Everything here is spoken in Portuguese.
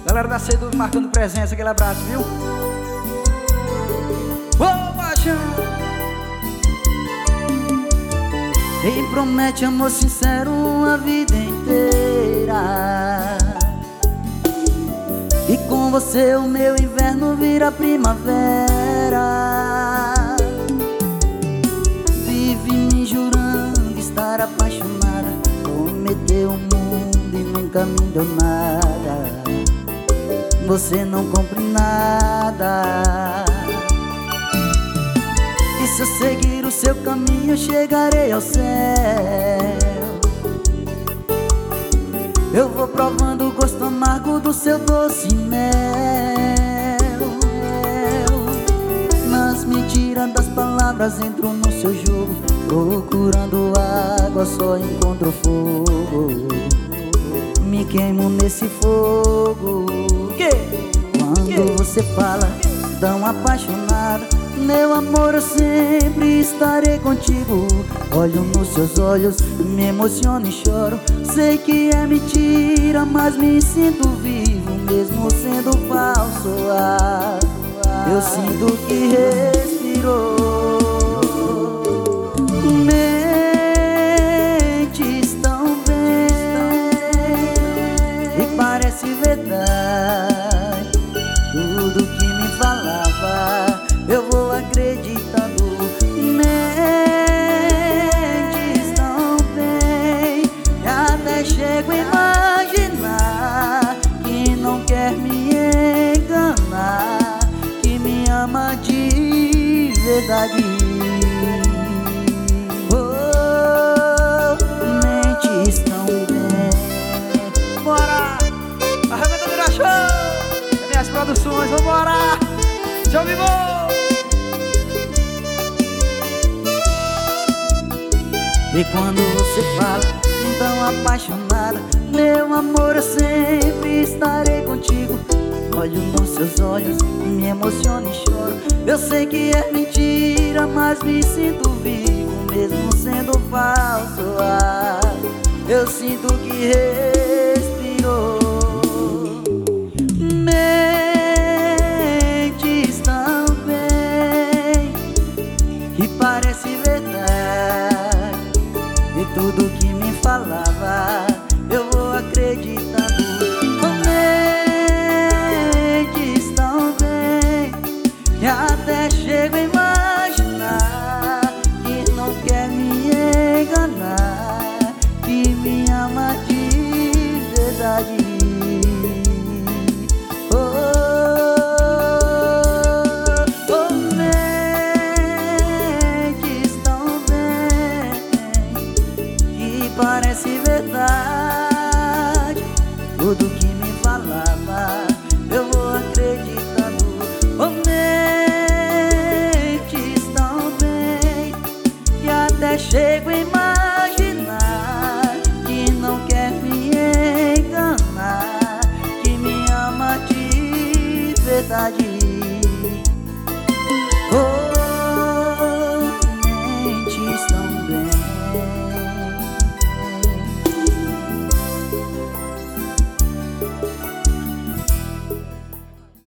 Galera da Cedu marcando presença, aquele abraço, viu? Ô, paixão! Quem promete amor sincero a vida inteira, e com você o meu inverno vira primavera. Vive me jurando estar apaixonada, prometeu o mundo e nunca me deu nada. Você não compre nada. E se eu seguir o seu caminho, chegarei ao céu. Eu vou provando o gosto amargo do seu doce mel. Nas mentiras das palavras entro no seu jogo, procurando água só encontro fogo. Me queimo nesse fogo. Quando você fala tão apaixonada, meu amor, eu sempre estarei contigo. Olho nos seus olhos, me emociono e choro. Sei que é mentira, mas me sinto vivo, mesmo sendo falso. Eu sinto que respirou. Mentes tão bem e parece verdade. Tudo que me falava eu vou acreditando. Mentes tão bem que até chego a imaginar que não quer me enganar, que me ama de verdade. Oh, mentes tão bem. Bora! Arrebenta do show! É minhas produções, vambora! João Vivo! E quando você fala tão apaixonada, meu amor, eu sempre estarei contigo. Olho nos seus olhos, me emociono e choro. Eu sei que é mentira, mas me sinto vivo, mesmo sendo falso. Eu sinto que respirou. Mentes tão bem que parece verdade, e tudo que me falava eu vou acreditando. Mentes tão bem que até chego a imaginar que não quer me enganar, que me ama de verdade. Parece verdade, tudo que me falava eu vou acreditando. Oh, mentes tão bem que até chego a imaginar